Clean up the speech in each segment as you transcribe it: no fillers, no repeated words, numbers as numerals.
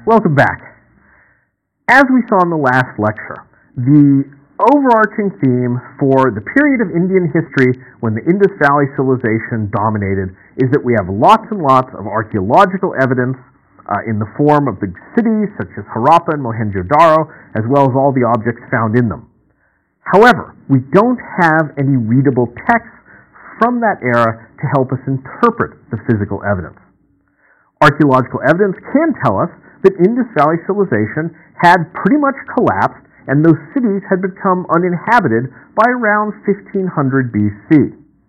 Welcome back. As we saw in the last lecture, the overarching theme for the period of Indian history when the Indus Valley civilization dominated is that we have lots and lots of archaeological evidence in the form of the cities such as Harappa and Mohenjo-Daro, as well as all the objects found in them. However, we don't have any readable texts from that era to help us interpret the physical evidence. Archaeological evidence can tell us that Indus Valley civilization had pretty much collapsed and those cities had become uninhabited by around 1500 BC.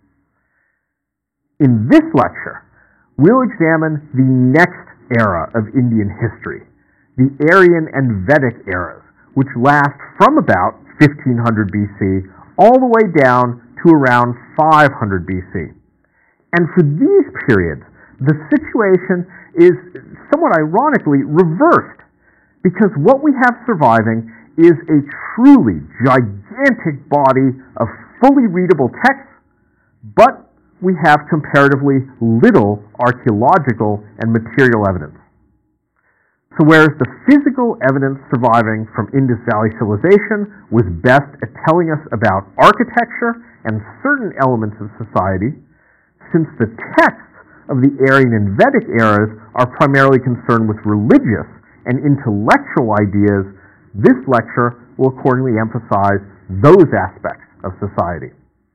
In this lecture, we'll examine the next era of Indian history, the Aryan and Vedic eras, which last from about 1500 BC all the way down to around 500 BC. And for these periods, the situation is somewhat ironically reversed, because what we have surviving is a truly gigantic body of fully readable texts, but we have comparatively little archaeological and material evidence. So whereas the physical evidence surviving from Indus Valley civilization was best at telling us about architecture and certain elements of society, since the texts of the Aryan and Vedic eras are primarily concerned with religious and intellectual ideas, this lecture will accordingly emphasize those aspects of society.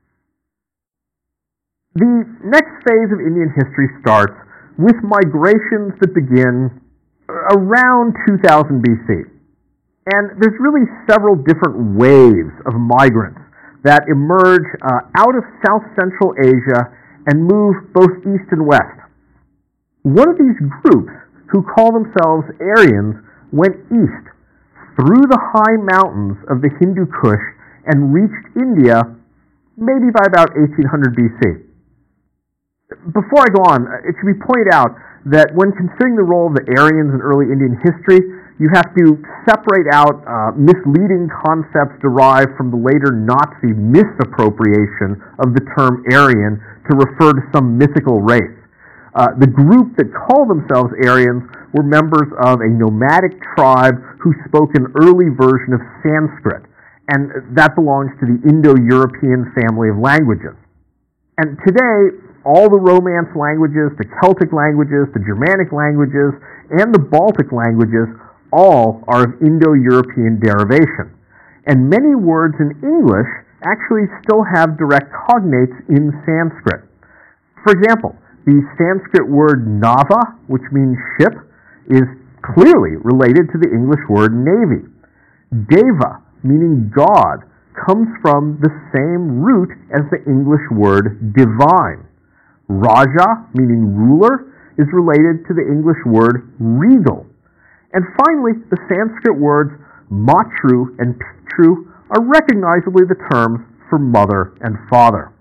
The next phase of Indian history starts with migrations that begin around 2000 BC. And there's really several different waves of migrants that emerge out of South Central Asia and move both east and west. One of these groups, who call themselves Aryans, went east through the high mountains of the Hindu Kush and reached India maybe by about 1800 BC. Before I go on, it should be pointed out that when considering the role of the Aryans in early Indian history, you have to separate out misleading concepts derived from the later Nazi misappropriation of the term Aryan to refer to some mythical race. The group that call themselves Aryans were members of a nomadic tribe who spoke an early version of Sanskrit, and that belongs to the Indo-European family of languages. And today, all the Romance languages, the Celtic languages, the Germanic languages, and the Baltic languages all are of Indo-European derivation. And many words in English actually still have direct cognates in Sanskrit. For example, the Sanskrit word nava, which means ship, is clearly related to the English word navy. Deva, meaning God, comes from the same root as the English word divine. Raja, meaning ruler, is related to the English word regal. And finally, the Sanskrit words matru and pitru are recognizably the terms for mother and father.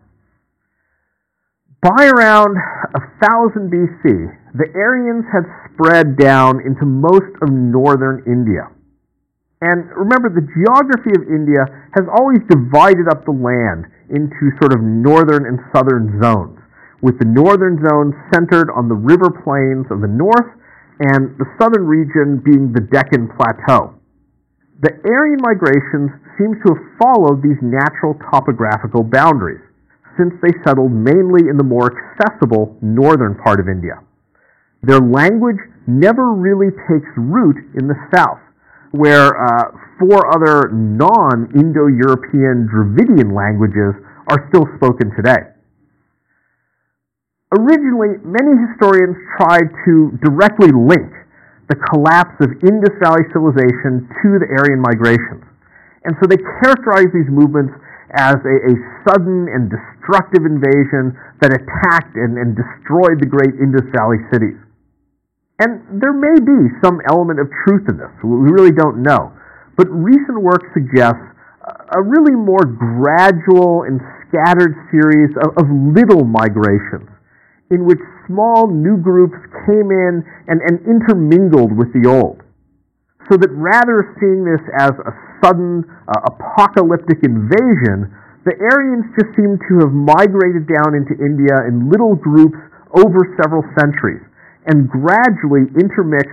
By around 1000 BC, the Aryans had spread down into most of northern India. And remember, the geography of India has always divided up the land into sort of northern and southern zones, with the northern zone centered on the river plains of the north and the southern region being the Deccan Plateau. The Aryan migrations seem to have followed these natural topographical boundaries, since they settled mainly in the more accessible northern part of India. Their language never really takes root in the south, where four other non-Indo-European Dravidian languages are still spoken today. Originally, many historians tried to directly link the collapse of Indus Valley civilization to the Aryan migrations. And so they characterized these movements as a sudden and destructive invasion that attacked and destroyed the great Indus Valley cities. And there may be some element of truth in this. We really don't know. But recent work suggests a really more gradual and scattered series of little migrations, in which small new groups came in and intermingled with the old. So that rather of seeing this as a sudden apocalyptic invasion, the Aryans just seem to have migrated down into India in little groups over several centuries and gradually intermixed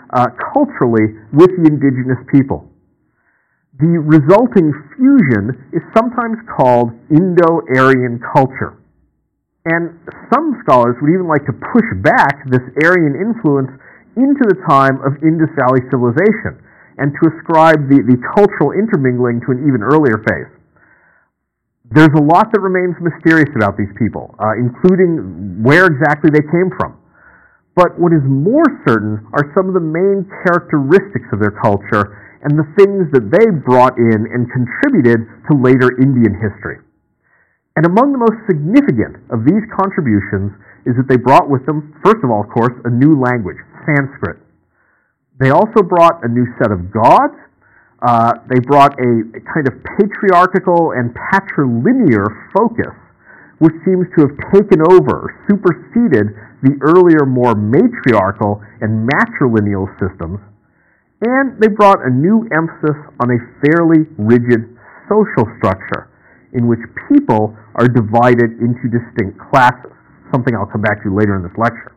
culturally with the indigenous people. The resulting fusion is sometimes called Indo-Aryan culture. And some scholars would even like to push back this Aryan influence into the time of Indus Valley civilization and to ascribe the cultural intermingling to an even earlier phase. There's a lot that remains mysterious about these people, including where exactly they came from. But what is more certain are some of the main characteristics of their culture and the things that they brought in and contributed to later Indian history. And among the most significant of these contributions is that they brought with them, first of all, of course, a new language, Sanskrit. They also brought a new set of gods. They brought a kind of patriarchal and patrilinear focus, which seems to have taken over, superseded the earlier more matriarchal and matrilineal systems. And they brought a new emphasis on a fairly rigid social structure in which people are divided into distinct classes, something I'll come back to later in this lecture.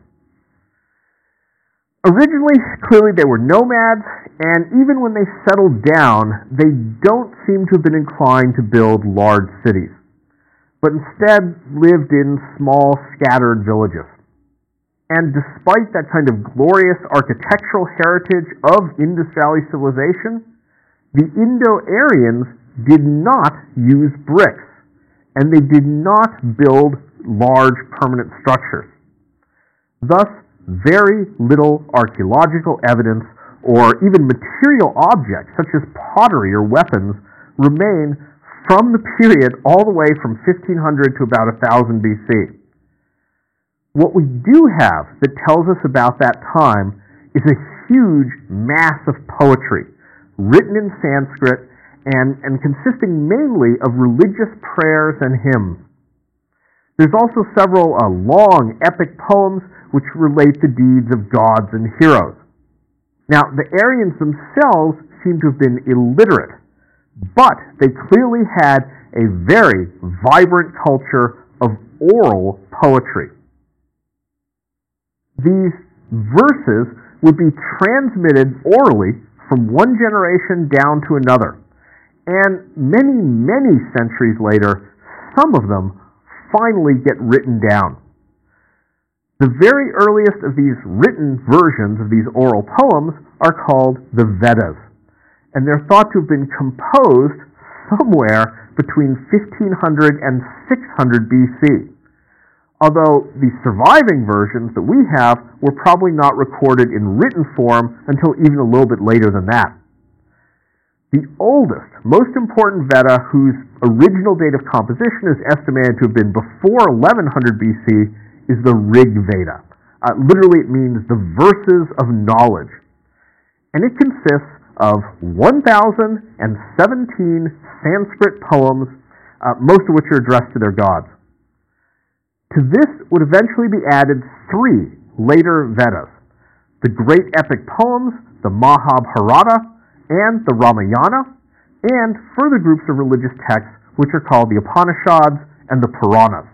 Originally, clearly they were nomads, and even when they settled down, they don't seem to have been inclined to build large cities, but instead lived in small, scattered villages. And despite that kind of glorious architectural heritage of Indus Valley civilization, the Indo-Aryans did not use bricks, and they did not build large permanent structures. Thus, very little archaeological evidence or even material objects such as pottery or weapons remain from the period all the way from 1500 to about 1000 BC. What we do have that tells us about that time is a huge mass of poetry written in Sanskrit and consisting mainly of religious prayers and hymns. There's also several long epic poems which relate the deeds of gods and heroes. Now, the Aryans themselves seem to have been illiterate, but they clearly had a very vibrant culture of oral poetry. These verses would be transmitted orally from one generation down to another. And many, many centuries later, some of them finally get written down. The very earliest of these written versions of these oral poems are called the Vedas, and they're thought to have been composed somewhere between 1500 and 600 BC. Although the surviving versions that we have were probably not recorded in written form until even a little bit later than that. The oldest, most important Veda, whose original date of composition is estimated to have been before 1100 BC, is the Rig Veda. Literally, it means the verses of knowledge. And it consists of 1017 Sanskrit poems, most of which are addressed to their gods. To this would eventually be added 3 later Vedas: the great epic poems, the Mahabharata, and the Ramayana, and further groups of religious texts which are called the Upanishads and the Puranas.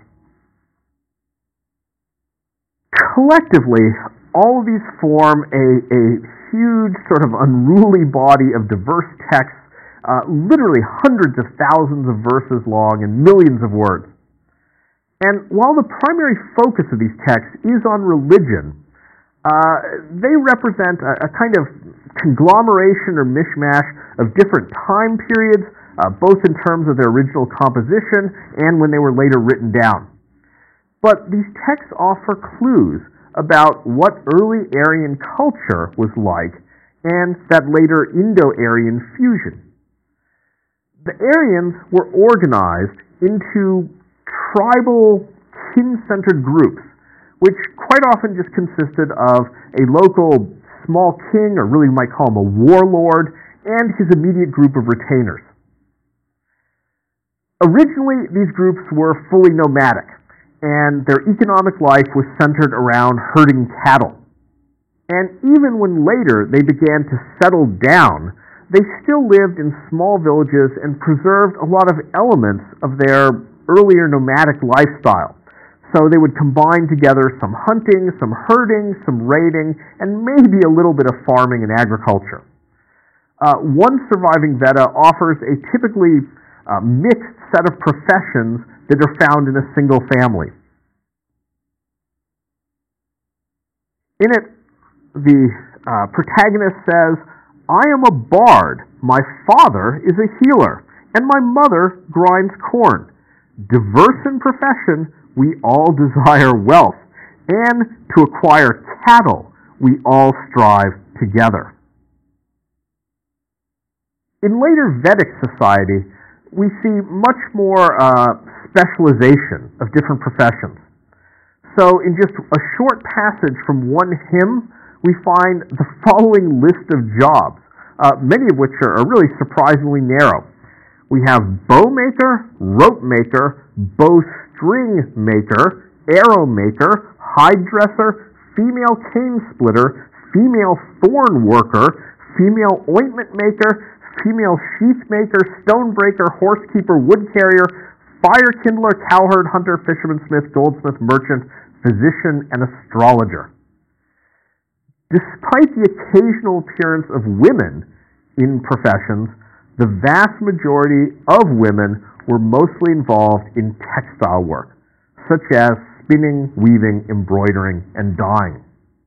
Collectively, all of these form a huge sort of unruly body of diverse texts, literally hundreds of thousands of verses long and millions of words. And while the primary focus of these texts is on religion, they represent a kind of conglomeration or mishmash of different time periods, both in terms of their original composition and when they were later written down. But these texts offer clues about what early Aryan culture was like and that later Indo-Aryan fusion. The Aryans were organized into tribal, kin-centered groups, which quite often just consisted of a local small king, or really you might call him a warlord, and his immediate group of retainers. Originally, these groups were fully nomadic, and their economic life was centered around herding cattle. And even when later they began to settle down, they still lived in small villages and preserved a lot of elements of their earlier nomadic lifestyle, So they would combine together some hunting, some herding, some raiding, and maybe a little bit of farming and agriculture. One surviving Veda offers a typically mixed set of professions that are found in a single family. In it, the protagonist says, "I am a bard, my father is a healer, and my mother grinds corn. Diverse in profession, we all desire wealth, and to acquire cattle, we all strive together." In later Vedic society, we see much more specialization of different professions. So in just a short passage from one hymn, we find the following list of jobs, many of which are really surprisingly narrow. We have bow maker, rope maker, bowstring maker, arrow maker, hide dresser, female cane splitter, female thorn worker, female ointment maker, female sheath maker, stone breaker, horse keeper, wood carrier, fire kindler, cowherd, hunter, fisherman, smith, goldsmith, merchant, physician, and astrologer. Despite the occasional appearance of women in professions, the vast majority of women were mostly involved in textile work, such as spinning, weaving, embroidering, and dyeing.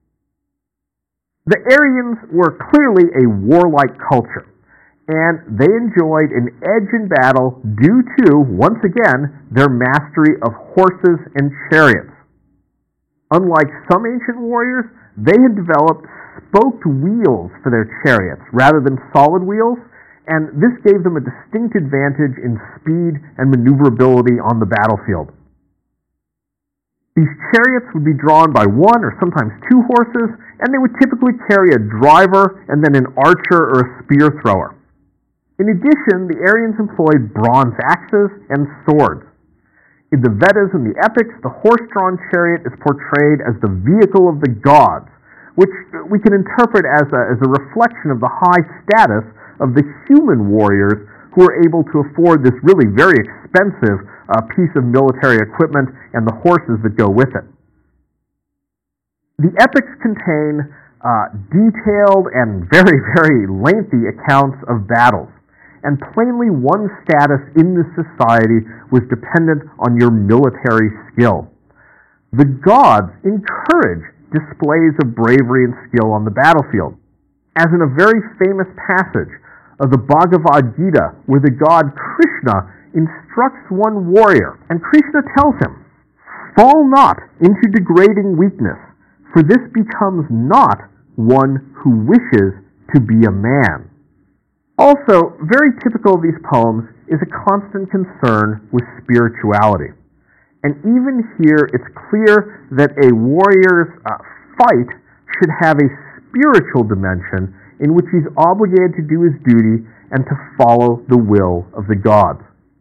The Aryans were clearly a warlike culture, and they enjoyed an edge in battle due to, once again, their mastery of horses and chariots. Unlike some ancient warriors, they had developed spoked wheels for their chariots rather than solid wheels, and this gave them a distinct advantage in speed and maneuverability on the battlefield. These chariots would be drawn by one or sometimes two horses, and they would typically carry a driver and then an archer or a spear thrower. In addition, the Aryans employed bronze axes and swords. In the Vedas and the epics, the horse-drawn chariot is portrayed as the vehicle of the gods, which we can interpret as a reflection of the high status of the human warriors who were able to afford this really very expensive piece of military equipment and the horses that go with it. The epics contain detailed and very, very lengthy accounts of battles, and plainly one's status in this society was dependent on your military skill. The gods encourage displays of bravery and skill on the battlefield, as in a very famous passage of the Bhagavad Gita, where the god Krishna instructs one warrior, and Krishna tells him, "Fall not into degrading weakness, for this becomes not one who wishes to be a man." Also, very typical of these poems is a constant concern with spirituality. And even here, it's clear that a warrior's fight should have a spiritual dimension in which he's obligated to do his duty and to follow the will of the gods.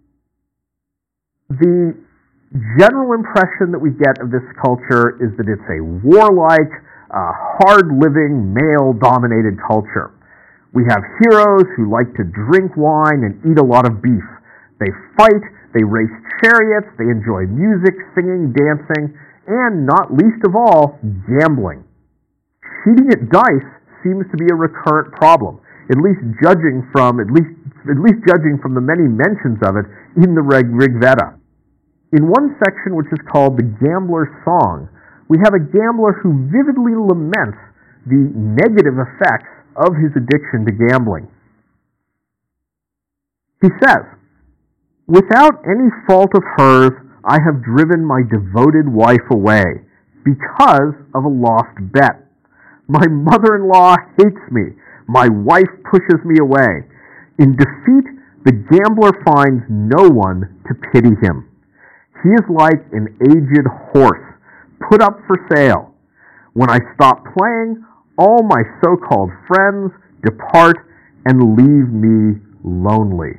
The general impression that we get of this culture is that it's a warlike, hard-living, male-dominated culture. We have heroes who like to drink wine and eat a lot of beef. They fight, they race chariots, they enjoy music, singing, dancing, and not least of all, gambling. Cheating at dice seems to be a recurrent problem, at least judging from the many mentions of it in the Rig Veda. In one section, which is called the Gambler's Song, we have a gambler who vividly laments the negative effects of his addiction to gambling. He says, "Without any fault of hers, I have driven my devoted wife away because of a lost bet. My mother-in-law hates me. My wife pushes me away. In defeat, the gambler finds no one to pity him. He is like an aged horse, put up for sale. When I stop playing, all my so-called friends depart and leave me lonely."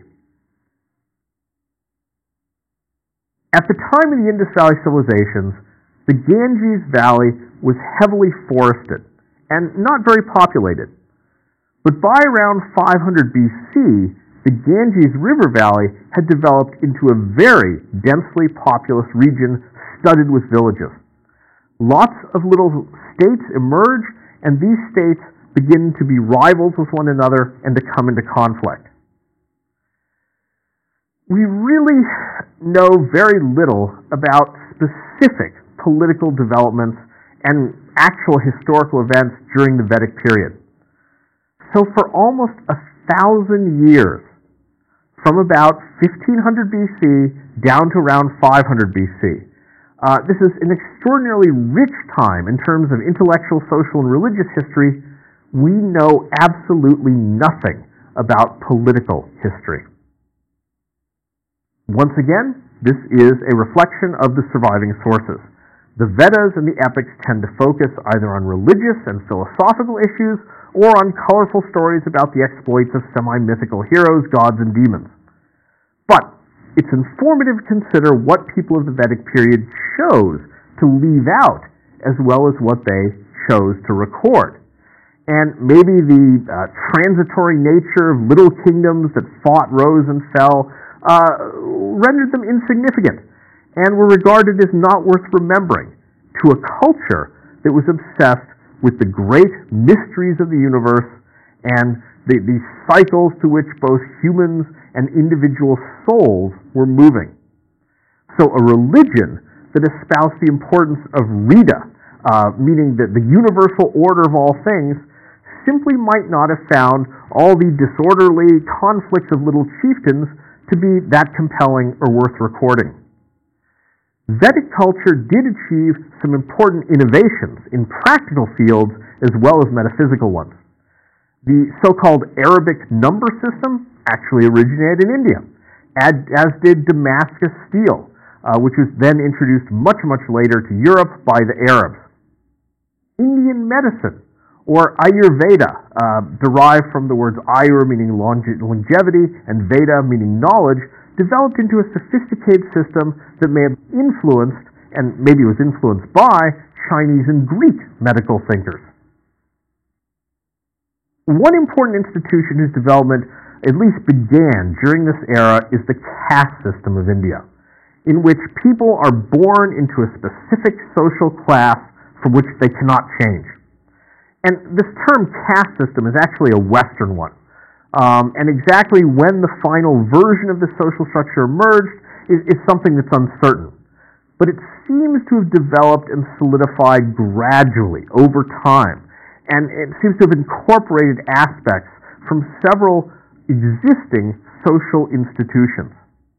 At the time of the Indus Valley civilizations, the Ganges Valley was heavily forested and not very populated. But by around 500 BC, the Ganges River Valley had developed into a very densely populous region studded with villages. Lots of little states emerge, and these states begin to be rivals with one another and to come into conflict. We really know very little about specific political developments and actual historical events during the Vedic period. So for almost 1,000 years, from about 1500 BC down to around 500 BC, this is an extraordinarily rich time in terms of intellectual, social, and religious history. We know absolutely nothing about political history. Once again, this is a reflection of the surviving sources. The Vedas and the epics tend to focus either on religious and philosophical issues or on colorful stories about the exploits of semi-mythical heroes, gods, and demons. But it's informative to consider what people of the Vedic period chose to leave out as well as what they chose to record. And maybe the transitory nature of little kingdoms that fought, rose, and fell rendered them insignificant and were regarded as not worth remembering to a culture that was obsessed with the great mysteries of the universe and the cycles to which both humans and individual souls were moving. So a religion that espoused the importance of Rita, meaning that the universal order of all things, simply might not have found all the disorderly conflicts of little chieftains to be that compelling or worth recording. Vedic culture did achieve some important innovations in practical fields as well as metaphysical ones. The so-called Arabic number system actually originated in India, as did Damascus steel, which was then introduced much, much later to Europe by the Arabs. Indian medicine, or Ayurveda, derived from the words Ayur meaning longevity and Veda meaning knowledge, developed into a sophisticated system that may have influenced, and maybe was influenced by, Chinese and Greek medical thinkers. One important institution whose development at least began during this era is the caste system of India, in which people are born into a specific social class from which they cannot change. And this term caste system is actually a Western one. And exactly when the final version of the social structure emerged is something that's uncertain. But it seems to have developed and solidified gradually over time. And it seems to have incorporated aspects from several existing social institutions.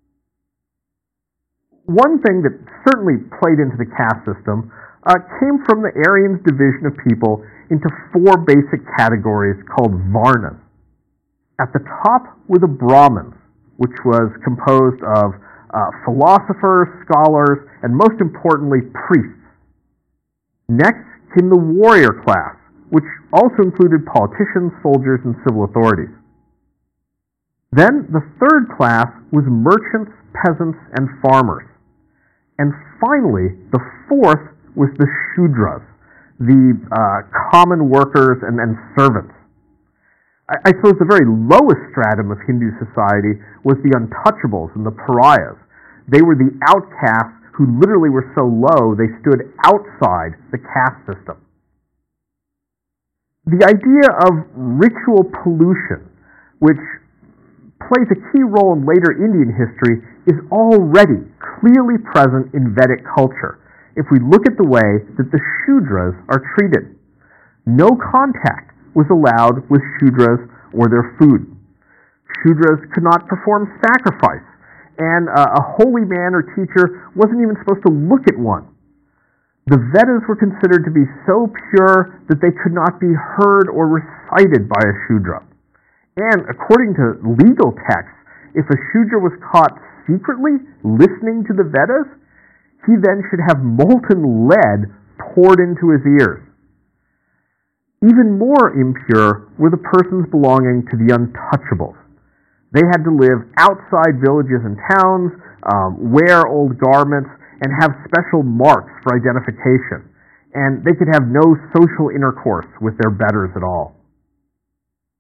One thing that certainly played into the caste system came from the Aryans' division of people into four basic categories called varnas. At the top were the Brahmins, which was composed of philosophers, scholars, and most importantly, priests. Next came the warrior class, which also included politicians, soldiers, and civil authorities. Then the third class was merchants, peasants, and farmers. And finally, the fourth was the Shudras, the common workers and servants. I suppose the very lowest stratum of Hindu society was the untouchables and the pariahs. They were the outcasts who literally were so low they stood outside the caste system. The idea of ritual pollution, which plays a key role in later Indian history, is already clearly present in Vedic culture if we look at the way that the Shudras are treated. No contact was allowed with Shudras or their food. Shudras could not perform sacrifice, and a holy man or teacher wasn't even supposed to look at one. The Vedas were considered to be so pure that they could not be heard or recited by a Shudra. And according to legal texts, if a Shudra was caught secretly listening to the Vedas, he then should have molten lead poured into his ears. Even more impure were the persons belonging to the untouchables. They had to live outside villages and towns, wear old garments, and have special marks for identification. And they could have no social intercourse with their betters at all.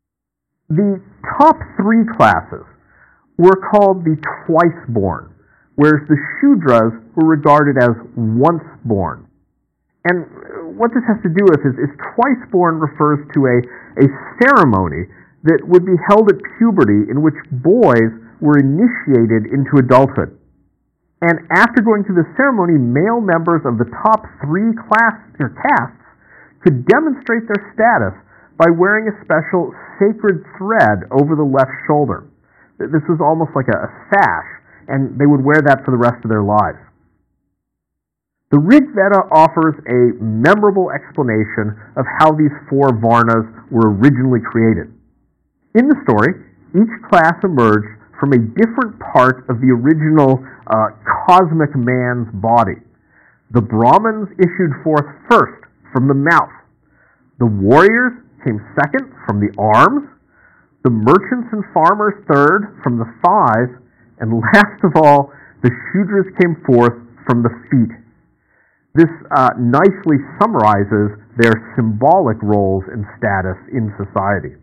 The top three classes were called the twice-born, whereas the Shudras were regarded as once born. And what this has to do with is twice born refers to a ceremony that would be held at puberty in which boys were initiated into adulthood. And after going through the ceremony, male members of the top 3 castes could demonstrate their status by wearing a special sacred thread over the left shoulder. This was almost like a sash, and they would wear that for the rest of their lives. The Rig Veda offers a memorable explanation of how these 4 Varnas were originally created. In the story, each class emerged from a different part of the original cosmic man's body. The Brahmins issued forth first from the mouth. The warriors came second from the arms. The merchants and farmers third from the thighs. And last of all, the Shudras came forth from the feet. This nicely summarizes their symbolic roles and status in society.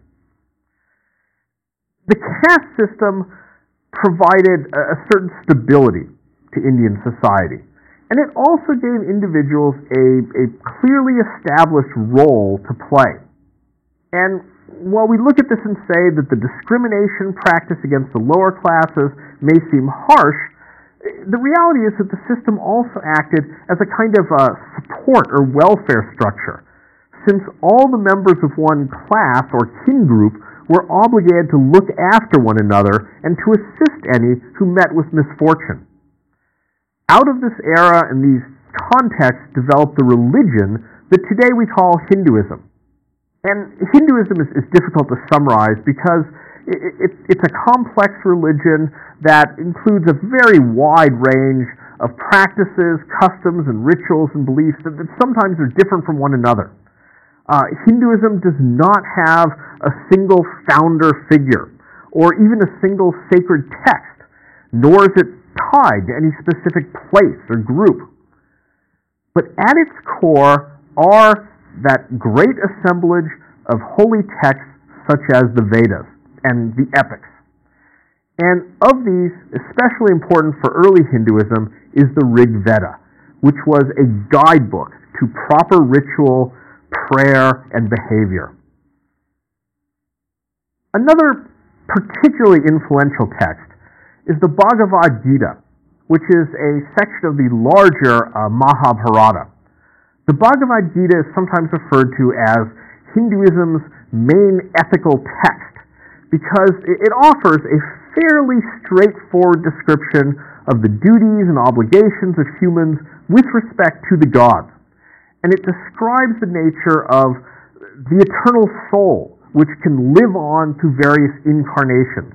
The caste system provided a certain stability to Indian society, and it also gave individuals a clearly established role to play. And while we look at this and say that the discrimination practiced against the lower classes may seem harsh, the reality is that the system also acted as a kind of support or welfare structure, since all the members of one class or kin group were obligated to look after one another and to assist any who met with misfortune. Out of this era and these contexts developed the religion that today we call Hinduism. And Hinduism is difficult to summarize because it's a complex religion that includes a very wide range of practices, customs, and rituals and beliefs that sometimes are different from one another. Hinduism does not have a single founder figure or even a single sacred text, nor is it tied to any specific place or group. But at its core are that great assemblage of holy texts such as the Vedas and the epics. And of these, especially important for early Hinduism is the Rig Veda, which was a guidebook to proper ritual, prayer, and behavior. Another particularly influential text is the Bhagavad Gita, which is a section of the larger Mahabharata. The Bhagavad Gita is sometimes referred to as Hinduism's main ethical text because it offers a fairly straightforward description of the duties and obligations of humans with respect to the gods. And it describes the nature of the eternal soul, which can live on through various incarnations.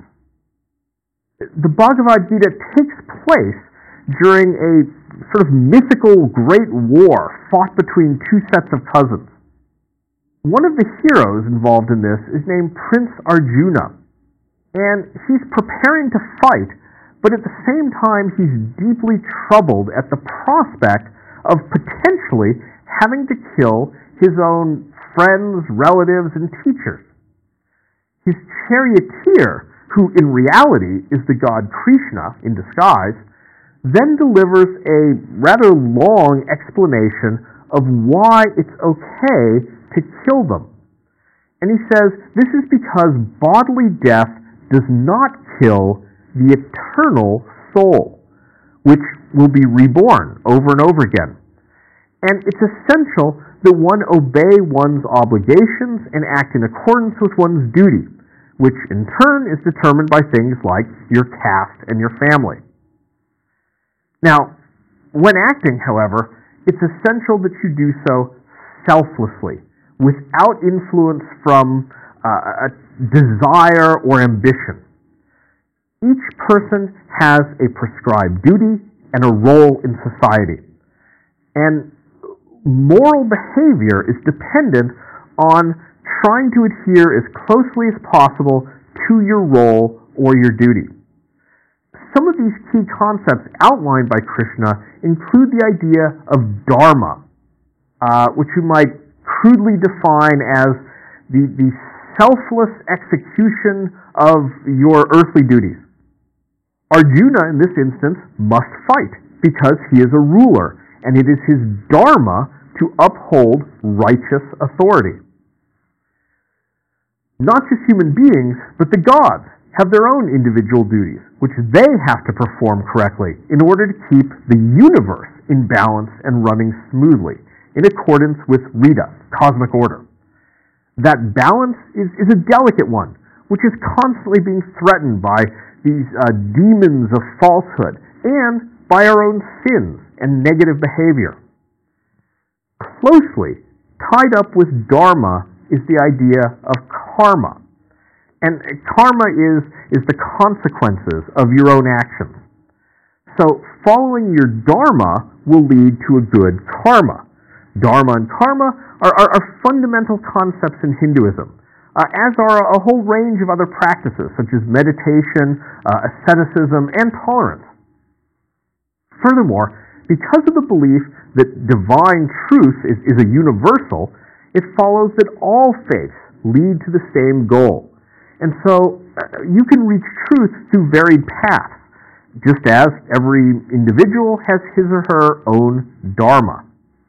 The Bhagavad Gita takes place during a sort of mythical great war fought between 2 sets of cousins. One of the heroes involved in this is named Prince Arjuna, and he's preparing to fight, but at the same time he's deeply troubled at the prospect of potentially having to kill his own friends, relatives, and teachers. His charioteer, who in reality is the god Krishna in disguise, then delivers a rather long explanation of why it's okay to kill them. And he says this is because bodily death does not kill the eternal soul, which will be reborn over and over again. And it's essential that one obey one's obligations and act in accordance with one's duty, which in turn is determined by things like your caste and your family. Now, when acting, however, it's essential that you do so selflessly, without influence from a desire or ambition. Each person has a prescribed duty and a role in society. And moral behavior is dependent on trying to adhere as closely as possible to your role or your duty. Some of these key concepts outlined by Krishna include the idea of dharma, which you might crudely define as the selfless execution of your earthly duties. Arjuna, in this instance, must fight because he is a ruler, and it is his dharma to uphold righteous authority. Not just human beings, but the gods have their own individual duties, which they have to perform correctly in order to keep the universe in balance and running smoothly, in accordance with Rita, cosmic order. That balance is a delicate one, which is constantly being threatened by these demons of falsehood and by our own sins and negative behavior. Closely tied up with dharma is the idea of karma. And karma is the consequences of your own actions. So following your dharma will lead to a good karma. Dharma and karma are fundamental concepts in Hinduism, as are a whole range of other practices such as meditation, asceticism, and tolerance. Furthermore, because of the belief that divine truth is a universal, it follows that all faiths lead to the same goal. And so you can reach truth through varied paths, just as every individual has his or her own dharma.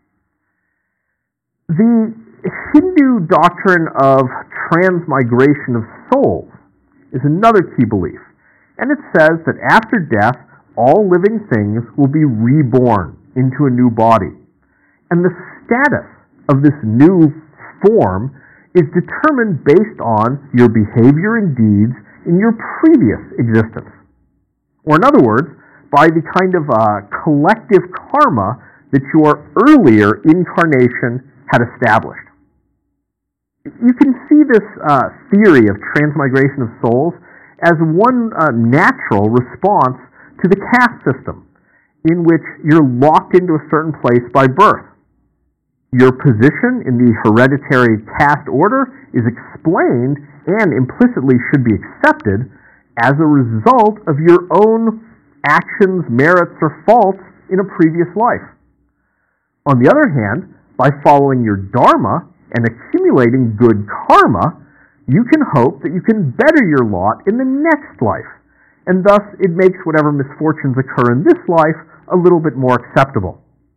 The Hindu doctrine of transmigration of souls is another key belief, and it says that after death, all living things will be reborn into a new body. And the status of this new form is determined based on your behavior and deeds in your previous existence. Or in other words, by the kind of collective karma that your earlier incarnation had established. You can see this theory of transmigration of souls as one natural response to the caste system, in which you're locked into a certain place by birth. Your position in the hereditary caste order is explained and implicitly should be accepted as a result of your own actions, merits, or faults in a previous life. On the other hand, by following your dharma and accumulating good karma, you can hope that you can better your lot in the next life, and thus it makes whatever misfortunes occur in this life a little bit more acceptable.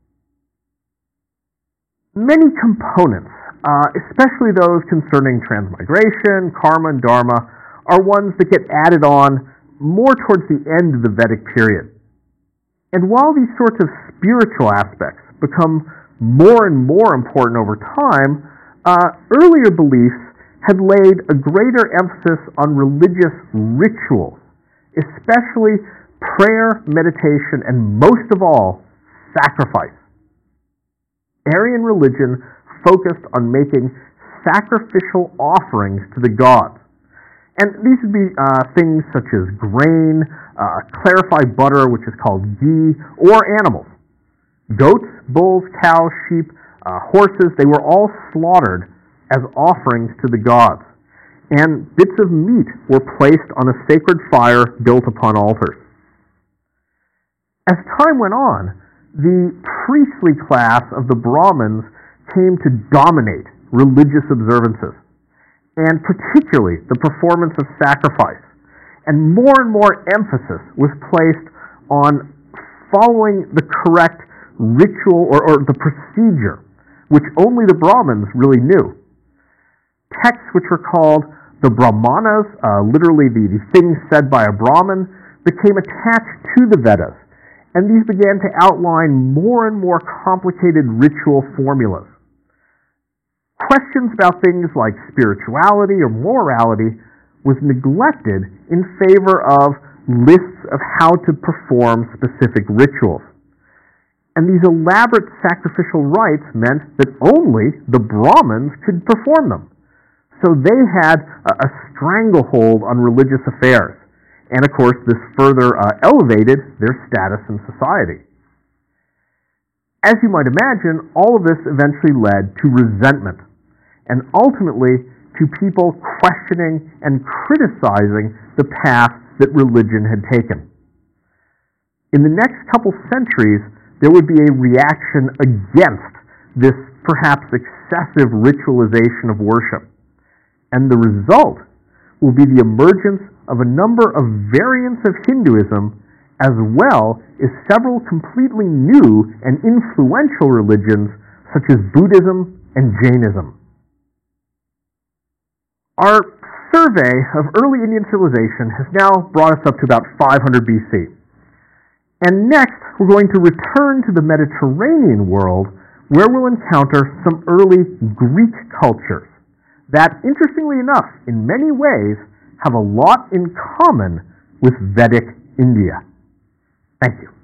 Many components, especially those concerning transmigration, karma, and dharma, are ones that get added on more towards the end of the Vedic period. And while these sorts of spiritual aspects become more and more important over time, earlier beliefs had laid a greater emphasis on religious rituals, especially prayer, meditation, and most of all, sacrifice. Aryan religion focused on making sacrificial offerings to the gods. And these would be things such as grain, clarified butter, which is called ghee, or animals. Goats, bulls, cows, sheep, horses, they were all slaughtered as offerings to the gods. And bits of meat were placed on a sacred fire built upon altars. As time went on, the priestly class of the Brahmins came to dominate religious observances, and particularly the performance of sacrifice. And more emphasis was placed on following the correct ritual or the procedure, which only the Brahmins really knew. Texts which were called the Brahmanas, literally the things said by a Brahmin, became attached to the Vedas, and these began to outline more and more complicated ritual formulas. Questions about things like spirituality or morality was neglected in favor of lists of how to perform specific rituals. And these elaborate sacrificial rites meant that only the Brahmins could perform them. So they had a stranglehold on religious affairs. And of course, this further elevated their status in society. As you might imagine, all of this eventually led to resentment, and ultimately to people questioning and criticizing the path that religion had taken. In the next couple centuries, there would be a reaction against this perhaps excessive ritualization of worship. And the result will be the emergence of a number of variants of Hinduism, as well as several completely new and influential religions such as Buddhism and Jainism. Our survey of early Indian civilization has now brought us up to about 500 BC. And next, we're going to return to the Mediterranean world, where we'll encounter some early Greek cultures that, interestingly enough, in many ways, have a lot in common with Vedic India. Thank you.